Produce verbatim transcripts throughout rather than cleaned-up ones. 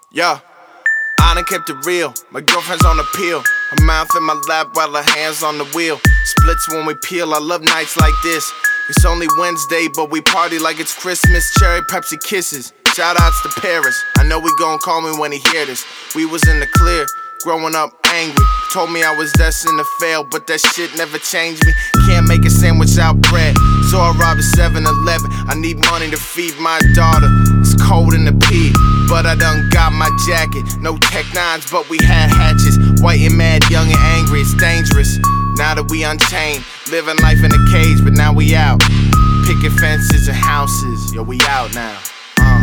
Yeah, I done kept it real. My girlfriend's on the pill. Her mouth in my lap while her hands on the wheel. Splits when we peel. I love nights like this. It's only Wednesday, but we party like it's Christmas. Cherry Pepsi kisses. Shout outs to Paris. I know he gon' call me when he hear this. We was in the clear, growing up angry. Told me I was destined to fail, but that shit never changed me. Can't make a sandwich out bread, so I robbed a seven eleven. I need money to feed my daughter. It's cold in the P, but I done got my jacket. No Tech Nines, but we had hatchets. White and mad, young and angry, it's dangerous. Now that we unchained, living life in a cage, but now we out. Picking fences and houses, yo, we out now. Uh.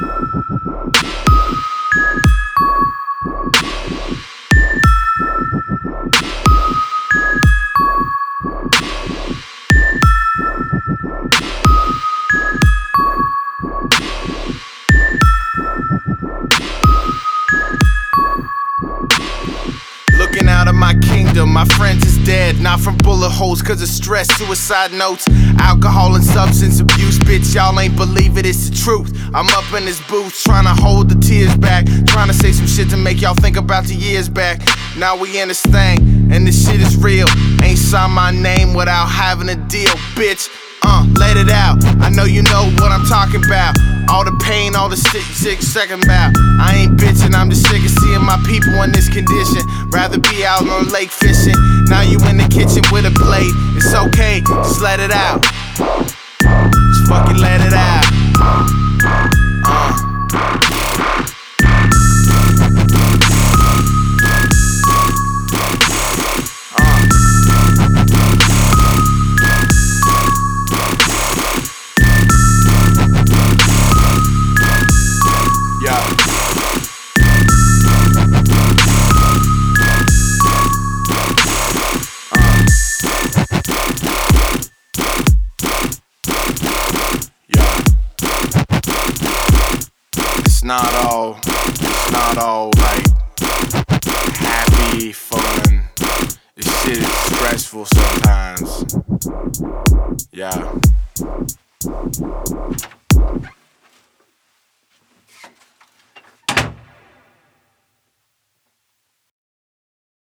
Looking out of my kingdom, my friends is dead. Not from bullet holes, cause of stress, suicide notes, alcohol and substance abuse. Bitch, y'all ain't believe it, it's the truth. I'm up in this booth, trying to hold the tears back, trying to say some shit to make y'all think about the years back. Now we in this thing, and this shit is real. Ain't signed my name without having a deal, bitch. Uh, let it out. I know you know what I'm talking about. All the pain, all the sick, sick second bout. I ain't bitching, I'm just sick of seeing my people in this condition. Rather be out on lake fishing. Now you in the kitchen with a blade. It's okay, just let it out. Just fucking let it out. Uh. It's not all, it's not all like happy, fun. This shit is stressful sometimes. Yeah.